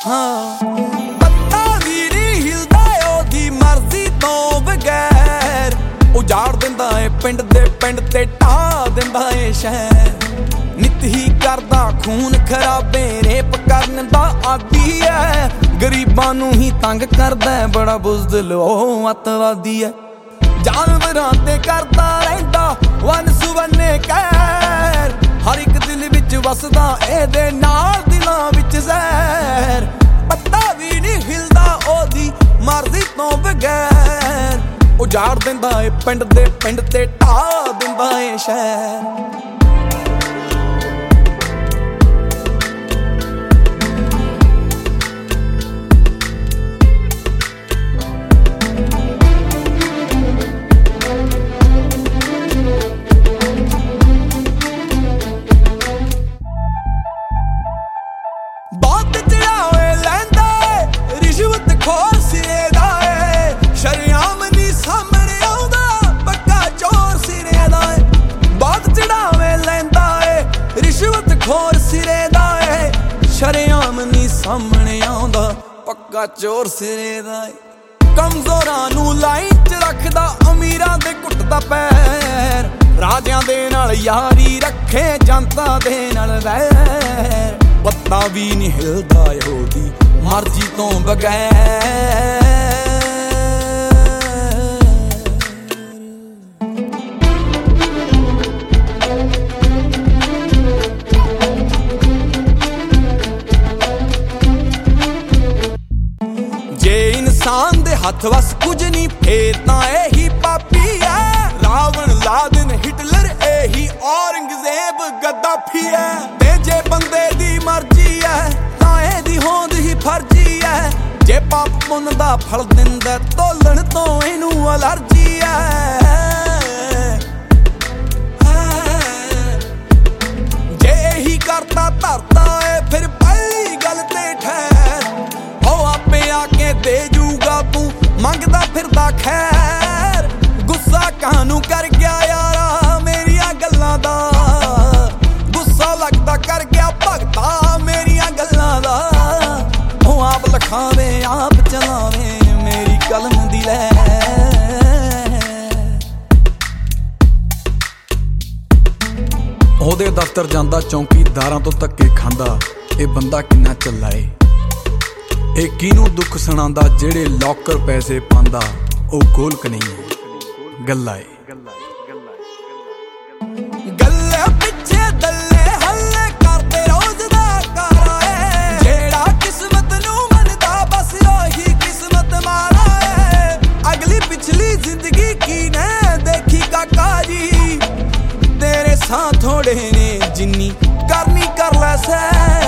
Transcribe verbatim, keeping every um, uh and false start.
हाँ पत्ता भी नहीं हिलदा ओदी मर्जी तो बगैर उजाड़ दिंदा है पिंड दे पिंड ते ढा दिंदा है शहर नित ही करदा खून खराबे रेप करन दा आदी है गरीबां नूं ही तंग करदा है बड़ा बुज़दिल ओ अतवादी है जानवरां ते करदा रहिंदा वन सुवन्ने कहर हर एक दिल विच वसदा एदे नाल दिलां विच ज़हर पत्ता भी नहीं हिलदा ओदी मर्जी तो बगैर उजाड़ दिंदा है पिंड दे पिंड ते ढा दिंदा है शहर बहुत चढ़ावे लैंदा है रिश्वत खोर सिरे दा है शरेआम नी सामने आउंदा पक्का चोर सिरे दा है बहुत चढ़ावे लैंदा है रिश्वत खोर सिरे दा है शरेआम नी सामने आउंदा पक्का चोर सिरे दा है कमजोरां नूं लाइन च रखदा अमीरां दे घुटदा पैर राजियां दे नाल यारी रखे जनता दे नाल वैर पत्ता भी नहीं हिलदा ओदी मर्जी तो बगैर जे इंसान दे हथ वस कुछ नहीं फेर तां एही पापी है रावण लादेन हिटलर एही औरंगजेब गद्दाफी है ते जे बंदे दी मर्जी है तां एदी होंद ही फर्जी है जे पाप पुन दा फल दिंदा तोलण तो इनू अलर्जी है जे ही करता धरता है फिर पहली गल ते ठहर हो आपे आके दे जूगा तू मंगदा फिरदा खैर गुस्सा कानू कर गया यारा मेरिया गल्लां दा गुस्सा लगदा कर गया भगता मेरिया गल्लां दा ओ आप लखावे आप चलावे मेरी कलम दी लहर ओहदे दफ्तर जांदा चौकीदारां तो धक्के खांदा ए बंदा किन्ना चला ए ए किनू दुख सुणांदा जेड़े लॉकर पैसे पांदा ओ गोलक नहीं गल्ला ए गल्ले पिछे दल्ले हल्ले करदे रोज दा कारा ए जेड़ा किस्मत नू मनदा बस ओही किस्मत मारा ए अगली पिछली जिंदगी की ने देखी काका जी तेरे साथ थोड़े ने जिन्नी करनी कर लै सै